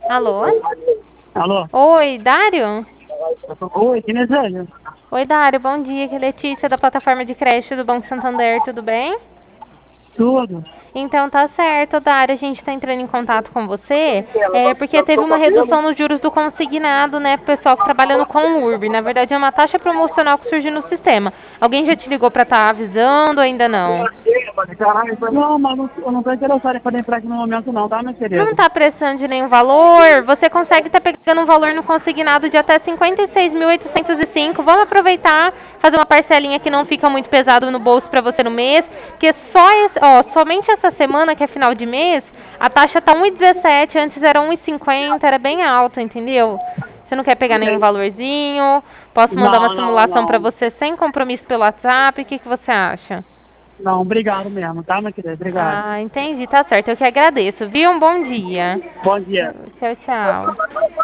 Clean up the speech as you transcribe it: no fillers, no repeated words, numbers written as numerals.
Alô? Alô? Oi, Dário? Oi, quem deseja? Oi, Dário, bom dia. Aqui é Letícia da plataforma de crédito do Banco Santander, tudo bem? Tudo. Então tá certo, Dário, a gente tá entrando em contato com você, porque teve uma redução nos juros do consignado, né, pro pessoal que trabalha no Conurb. Na verdade é uma taxa promocional que surgiu no sistema. Alguém já te ligou pra estar avisando ou ainda não? Não, mas eu não tô interessado em poder entrar aqui no momento não, tá, meu Não querido? está precisando de nenhum valor, você consegue estar pegando um valor no consignado de até 56.805. Vamos aproveitar, fazer uma parcelinha que não fica muito pesado no bolso para você no mês, porque somente essa semana, que é final de mês, a taxa tá 1,17, antes era 1,50, era bem alta, entendeu? Você não quer pegar nenhum valorzinho? Posso mandar uma Não, não, simulação para não. você sem compromisso pelo WhatsApp? O que que você acha? Não, obrigado mesmo, tá, meu querido? Obrigado. Ah, entendi, tá certo. Eu que agradeço, viu? Um bom dia. Bom dia. Tchau, tchau.